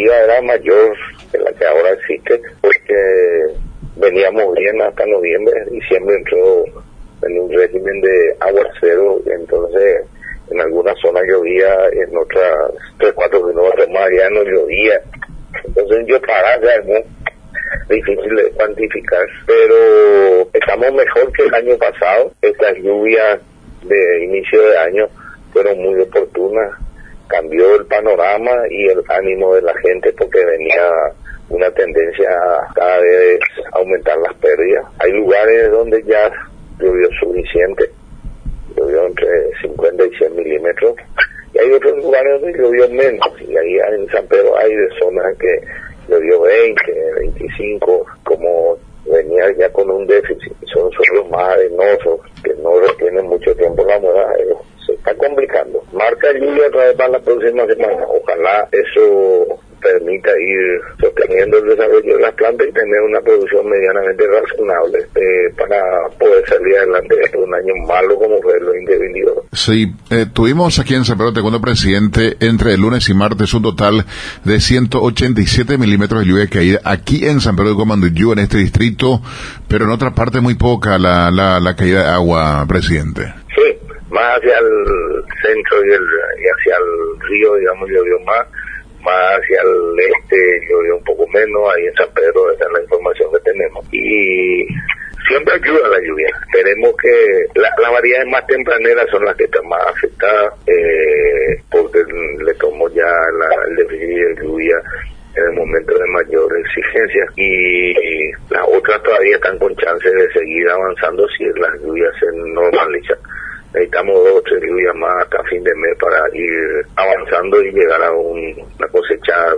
expectativa era mayor que la que ahora existe, porque veníamos bien hasta noviembre. Diciembre entró en un régimen de aguacero, entonces en algunas zonas llovía, en otras 3-4 kilómetros más allá no llovía. Entonces yo para ya es muy difícil de cuantificar, pero estamos mejor que el año pasado. Estas lluvias de inicio de año fueron muy oportunas, cambió el panorama y el ánimo de la gente, porque venía una tendencia a cada vez aumentar las pérdidas. Hay lugares donde ya llovió suficiente, llovió entre 50 y 100 milímetros, y hay otros lugares donde llovió menos, y ahí en San Pedro hay de zonas que llovió 20, 25, como venía ya con un déficit, son suelos más arenosos, que no retienen mucho tiempo la humedad, se está complicando. Marca lluvia otra vez para la próxima semana, ojalá eso permita ir sosteniendo el desarrollo de las plantas y tener una producción medianamente razonable para poder salir adelante de un año malo como fue el 2022. Sí, tuvimos aquí en San Pedro, te cuento, presidente, entre el lunes y martes un total de 187 milímetros de lluvia caída aquí en San Pedro de Comandillú, en este distrito, pero en otra parte muy poca la caída de agua, presidente. Sí, más hacia el centro y hacia el río, digamos, llovió más hacia el este llovió un poco menos. Ahí en San Pedro esa es la información que tenemos, y siempre ayuda la lluvia. Esperemos que las variedades más tempraneras son las que están más afectadas, porque le tomó ya el déficit de lluvia en el momento de mayor exigencia, y las otras todavía están con chance de seguir avanzando si las lluvias se normalizan. Necesitamos 2 o 3 lluvias más hasta fin de mes para ir avanzando y llegar a una cosecha